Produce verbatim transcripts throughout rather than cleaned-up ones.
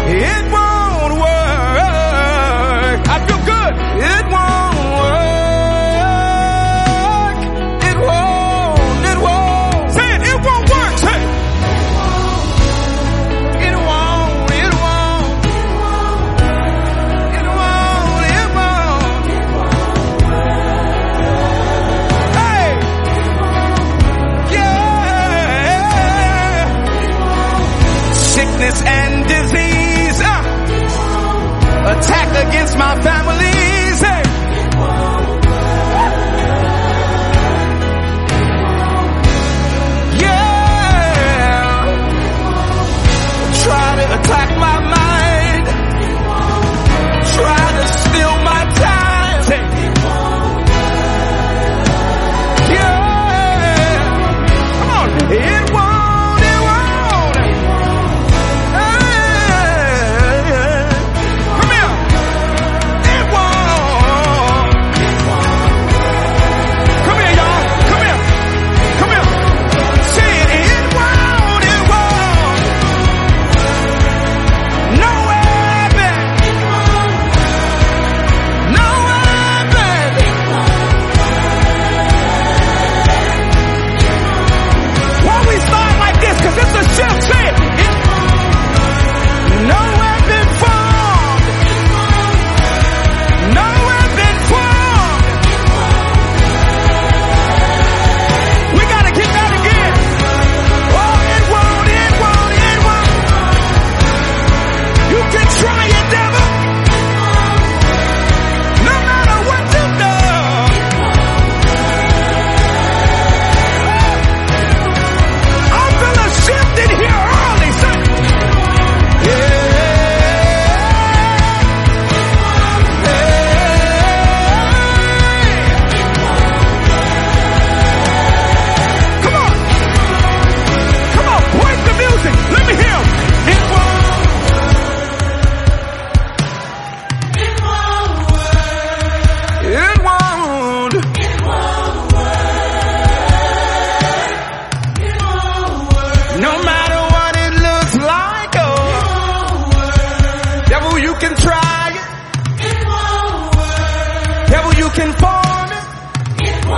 It won't work. I feel good. It won't work. It won't. It won't. Say it. It won't work. Say it. It won't. It won't. It won't. It won't. Hey. Yeah. Sickness and disease. Uh. Attack against my families. Hey. Yeah. Try to attack my mind. Try to steal my time. Hey. Yeah. Come on. It won't. It won't. Hey. Come here. It won't. Come here, y'all. Come here. Come here. Say it. It won't. It won't. No weapon. No weapon. Why we start like this? Cause it's a shift. Say it. It- No weapon formed. No weapon formed. We gotta get that again. Oh, it won't, it won't, it won't. You can try it, devil. No matter what you do. I feel a shift in here early. Say, yeah. Come on. Come on, break the music. Let me hear 'em. It won't. It won't. No matter what it looks like, oh. Devil, you can try it. Devil, you can form it. Yeah.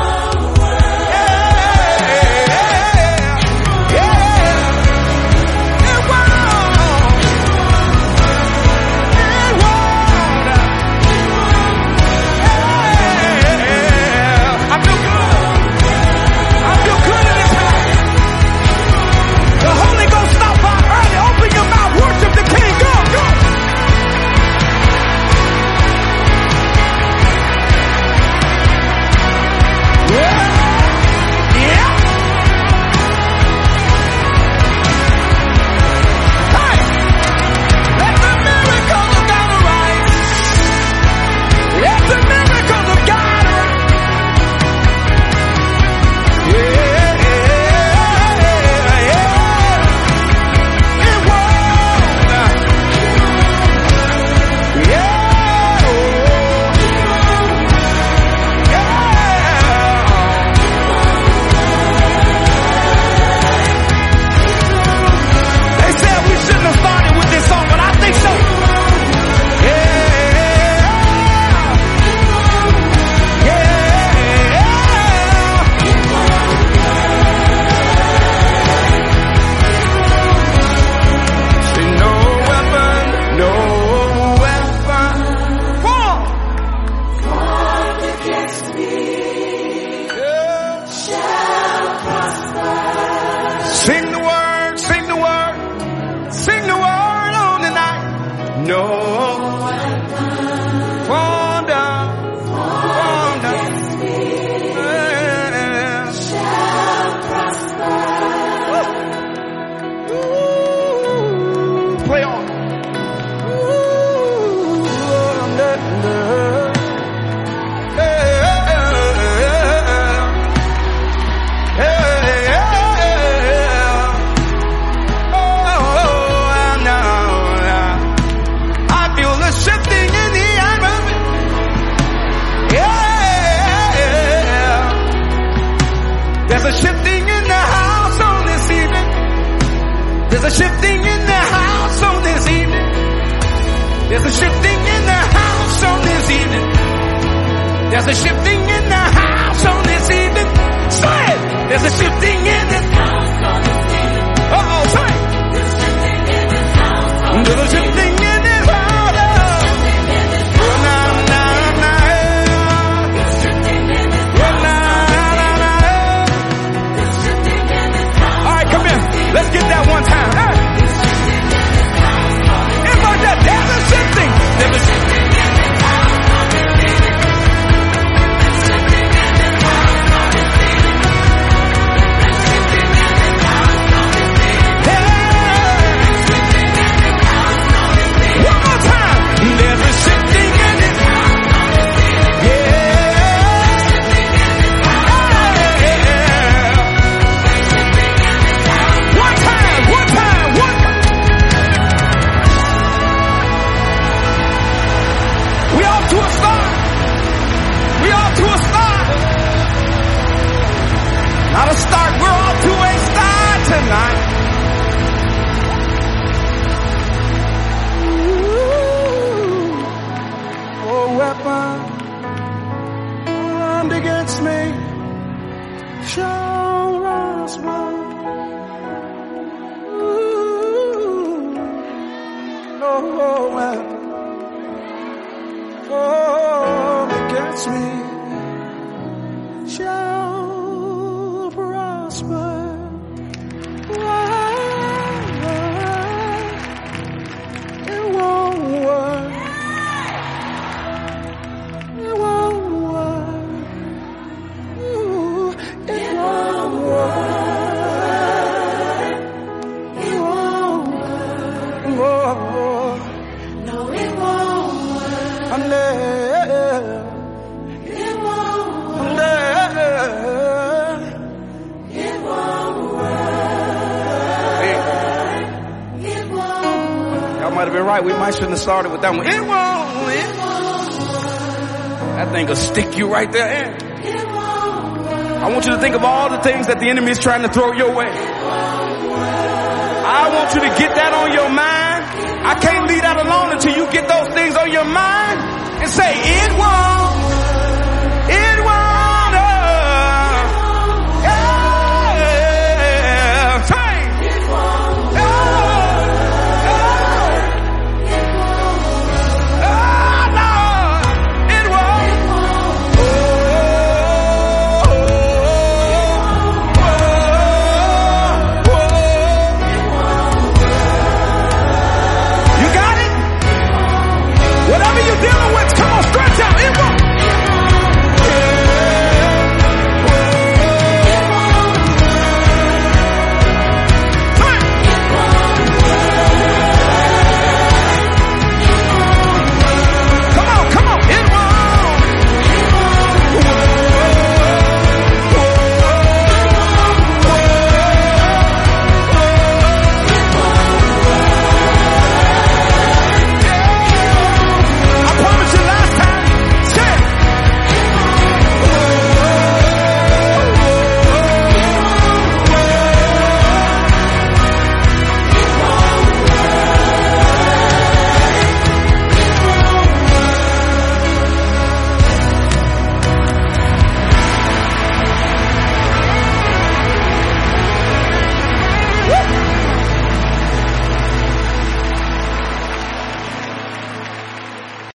Yeah. It won't. It won't. Yeah. I feel good. I feel good in this house. The Holy Ghost stop by early. Open your mouth. Worship the King. Go, go. Yeah. Yeah. Hey. Let the miracle of God arise. Let the miracle of God arise. Yeah. Yeah. It won't. Yeah. They said we shouldn't have started with this song, but I think so. Yeah. Yeah. See, no weapon, no weapon formed. Yeah. Sing the word, sing the word, sing the word on the night. No fall down, fall down. Yeah. Ooh. Play on. Ooh. Da, da. Yeah. Yeah. Oh, I know. I feel the shifting in the atmosphere. Yeah. There's a shifting in the house on this evening. There's a shifting in the house on this evening. There's a shifting in the house on this evening. There's a shifting in the house on this evening. Say it. There's a shifting in this house on this evening. Uh-oh, say it. There's a shifting in this house. Oh, nah, nah, nah. Oh, nah, nah, nah. All right, come here. Let's get that one time. Hey. Everybody, there's a shifting. There's a shifting. Not a start, we're off to a start tonight. Ooh, oh, weapon armed against me shall prosper. Ooh, no weapon formed against me shall prosper. It won't work. It won't work. Ooh, it won't work. It won't work. No, it won't work. Unless it won't work. Might have been right. We might shouldn't have started with that one. It won't. It won't. That thing will stick you right there. It won't. I want you to think of all the things that the enemy is trying to throw your way. I want you to get that on your mind. I can't leave that alone until you get those things on your mind and say, it won't.